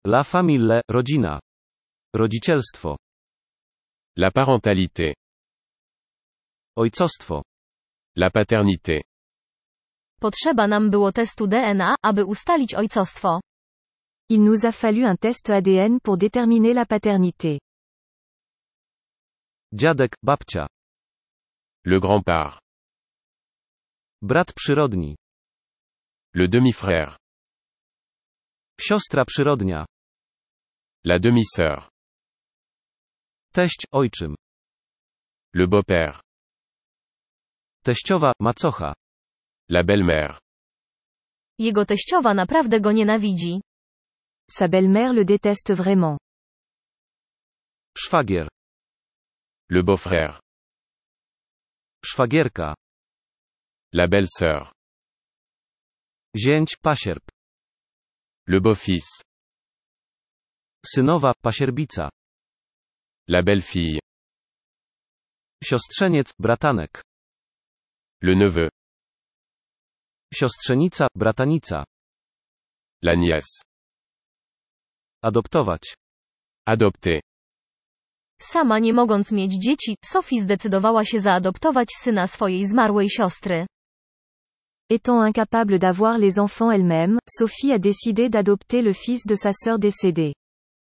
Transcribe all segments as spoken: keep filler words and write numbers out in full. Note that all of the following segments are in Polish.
La famille, rodzina. Rodzicielstwo. La parentalité. Ojcostwo. La paternité. Potrzeba nam było testu D N A, aby ustalić ojcostwo. Il nous a fallu un test A D N pour déterminer la paternité. Dziadek, babcia. Le grand-père. Brat przyrodni. Le demi-frère. Siostra przyrodnia. La demi-sœur. Teść, ojczym. Le beau-père. Teściowa, macocha. La belle-mère. Jego teściowa naprawdę go nienawidzi. Sa belle-mère le déteste vraiment. Szwagier. Le beau-frère. Szwagierka. La belle-sœur. Zięć, pasierb. Le beau-fils. Synowa, pasierbica. La belle-fille. Siostrzeniec, bratanek. Le neveu. Siostrzenica, bratanica. La nièce. Adoptować. Adopter. Sama nie mogąc mieć dzieci, Sophie zdecydowała się zaadoptować syna swojej zmarłej siostry. Étant incapable d'avoir les enfants elle-même, Sophie a décidé d'adopter le fils de sa sœur décédée.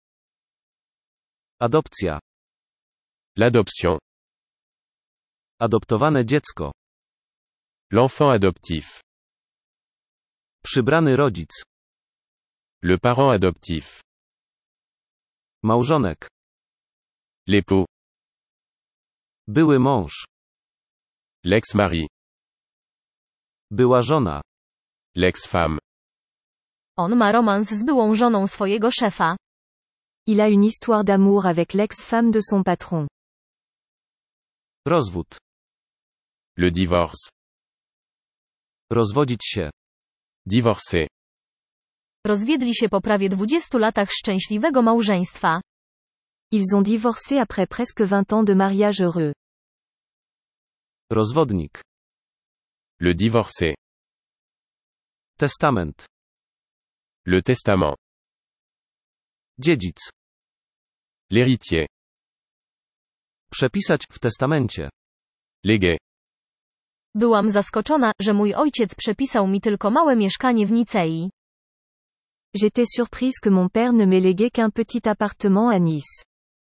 Adopcja. L'adoption. Adoptowane dziecko. L'enfant adoptif. Przybrany rodzic. Le parent adoptif. Małżonek. L'époux. Były mąż. L'ex-mari. Była żona. L'ex-femme. On ma romans z byłą żoną swojego szefa. Il a une histoire d'amour avec l'ex-femme de son patron. Rozwód. Le divorce. Rozwodzić się. Divorcer. Rozwiedli się po prawie dwudziestu latach szczęśliwego małżeństwa. Ils ont divorcé après presque vingt ans de mariage heureux. Rozwodnik. Le divorcé. Testament. Le testament. Dziedzic. L'héritier. Przepisać w testamencie. Légué. Byłam zaskoczona, że mój ojciec przepisał mi tylko małe mieszkanie w Nicei. J'étais surprise que mon père ne m'ait légué qu'un petit appartement à Nice.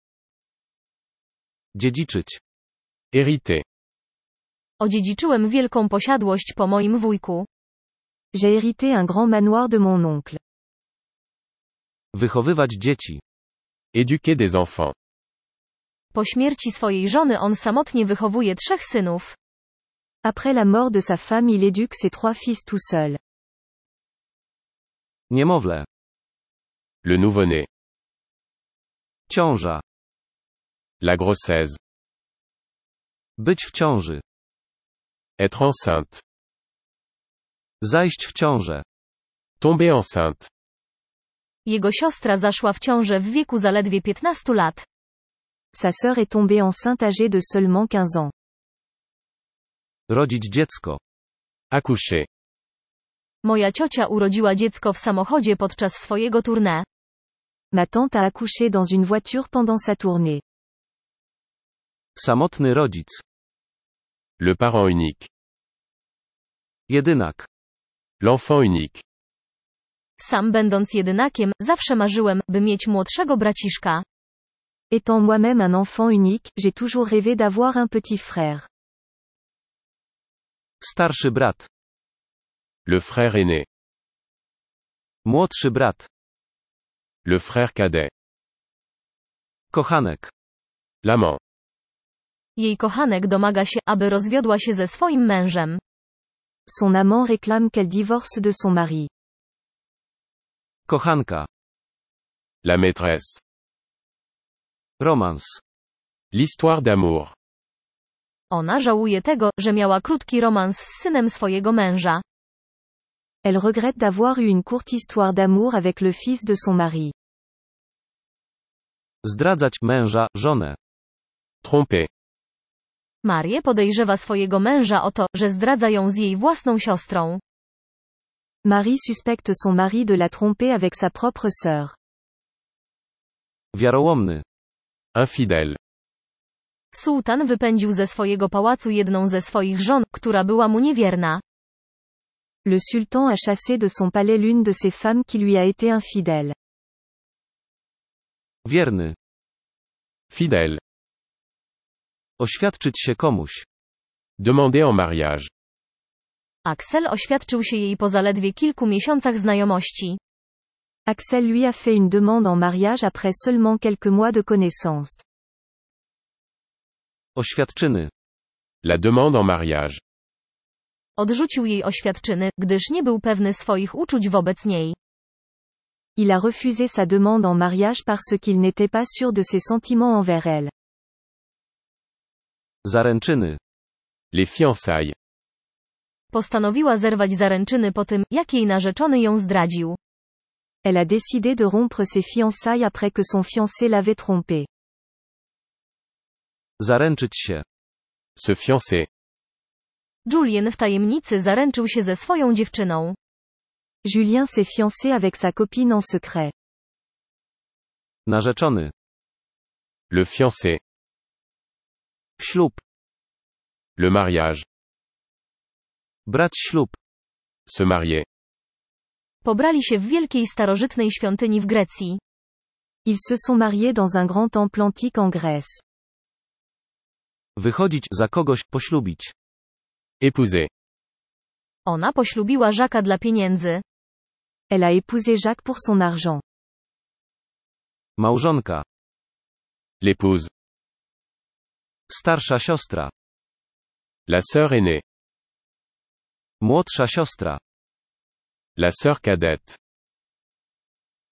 Dziedziczyć. Hériter. Odziedziczyłem wielką posiadłość po moim wujku. J'ai hérité un grand manoir de mon oncle. Wychowywać dzieci. Éduquer des enfants. Po śmierci swojej żony on samotnie wychowuje trzech synów. Après la mort de sa femme, il éduque ses trois fils tout seul. Niemowlę. Le nouveau-né. Ciąża. La grossesse. Być w ciąży. Être enceinte. Zajść w ciążę. Tomber enceinte. Jego siostra zaszła w ciążę w wieku zaledwie piętnastu lat. Sa sœur est tombée enceinte âgée de seulement quinze ans. Rodzić dziecko. Accoucher. Moja ciocia urodziła dziecko w samochodzie podczas swojego tournée. Ma tante a accouché dans une voiture pendant sa tournée. Samotny rodzic. Le parent unique. Jedynak. L'enfant unique. Sam będąc jedynakiem, zawsze marzyłem, by mieć młodszego braciszka. Étant moi-même un enfant unique, j'ai toujours rêvé d'avoir un petit frère. Starszy brat. Le frère aîné. Młodszy brat. Le frère cadet. Kochanek. L'amant. Jej kochanek domaga się, aby rozwiodła się ze swoim mężem. Son amant réclame qu'elle divorce de son mari. Kochanka. La maîtresse. Romans. L'histoire d'amour. Ona żałuje tego, że miała krótki romans z synem swojego męża. Elle regrette d'avoir eu une courte histoire d'amour avec le fils de son mari. Zdradzać męża, żonę. Tromper. Marię podejrzewa swojego męża o to, że zdradza ją z jej własną siostrą. Marie suspecte son mari de la tromper avec sa propre sœur. Wiarołomny. Infidèle. Sułtan wypędził ze swojego pałacu jedną ze swoich żon, która była mu niewierna. Le sultan a chassé de son palais l'une de ses femmes qui lui a été infidèle. Wierny. Fidèle. Oświadczyć się komuś. Demander en mariage. Axel oświadczył się jej po zaledwie kilku miesiącach znajomości. Axel lui a fait une demande en mariage après seulement quelques mois de connaissance. Oświadczyny. La demande en mariage. Odrzucił jej oświadczyny, gdyż nie był pewny swoich uczuć wobec niej. Il a refusé sa demande en mariage parce qu'il n'était pas sûr de ses sentiments envers elle. Zaręczyny. Les fiançailles. Postanowiła zerwać zaręczyny po tym, jak jej narzeczony ją zdradził. Elle a décidé de rompre ses fiançailles après que son fiancé l'avait trompée. Zaręczyć się. Se fiancer. Julien w tajemnicy zaręczył się ze swoją dziewczyną. Julien s'est fiancé avec sa copine en secret. Narzeczony. Le fiancé. Ślub. Le mariage. Brać ślub. Se marier. Pobrali się w wielkiej starożytnej świątyni w Grecji. Ils se sont mariés dans un grand temple antique en Grèce. Wychodzić za kogoś, poślubić. Épouser. Ona poślubiła Jacques'a dla pieniędzy. Elle a épousé Jacques pour son argent. Małżonka. L'épouse. Starsza siostra. La sœur aînée. Młodsza siostra. La sœur cadette.